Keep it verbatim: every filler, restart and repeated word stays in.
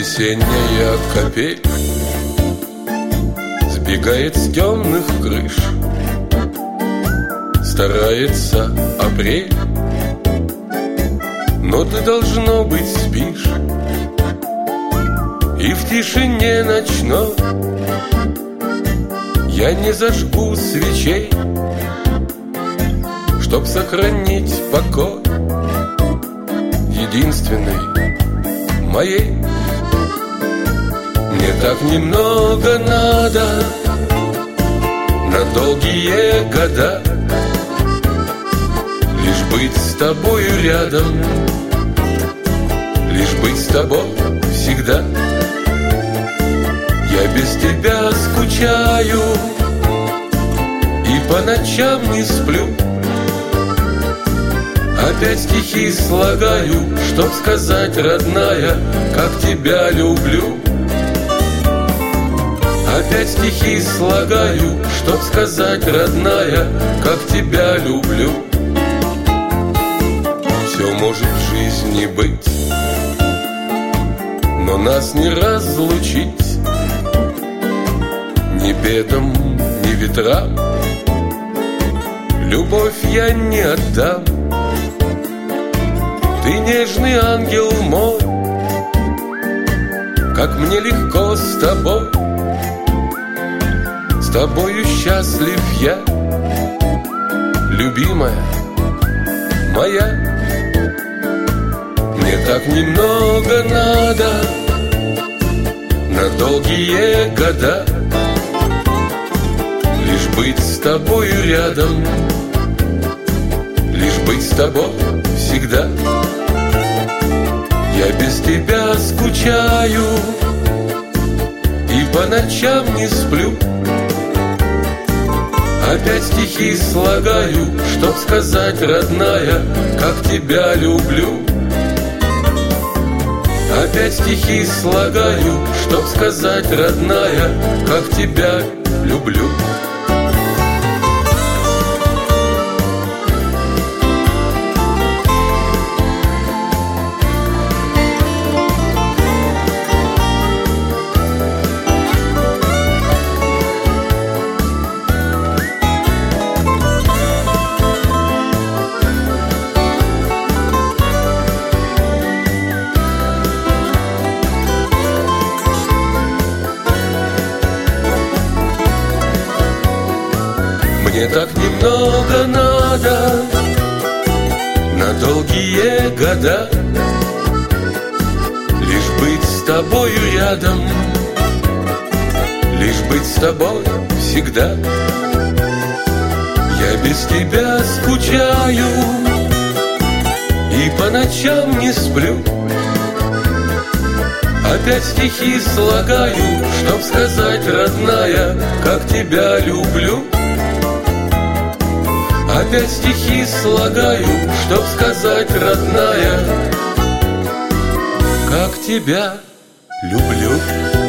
Весенняя капель сбегает с темных крыш, старается апрель, но ты, должно быть, спишь. И в тишине ночной я не зажгу свечей, чтоб сохранить покой единственной моей. Мне так немного надо на долгие года, лишь быть с тобою рядом, лишь быть с тобой всегда. Я без тебя скучаю и по ночам не сплю, опять стихи слагаю, чтоб сказать, родная, как тебя люблю. Опять стихи слагаю, чтоб сказать, родная, как тебя люблю. Все может в жизни быть, но нас не разлучить ни бедам, ни ветрам. Любовь я не отдам. Ты нежный ангел мой, как мне легко с тобой. С тобою счастлив я, любимая моя. Мне так немного надо на долгие года, лишь быть с тобою рядом, лишь быть с тобой всегда. Я без тебя скучаю и по ночам не сплю, опять стихи слагаю, чтоб сказать, родная, как тебя люблю. Опять стихи слагаю, чтоб сказать, родная, как тебя люблю. Мне так немного надо на долгие года, лишь быть с тобою рядом, лишь быть с тобой всегда. Я без тебя скучаю и по ночам не сплю, опять стихи слагаю, чтоб сказать, родная, как тебя люблю. Опять стихи слагаю, чтоб сказать, родная, как тебя люблю.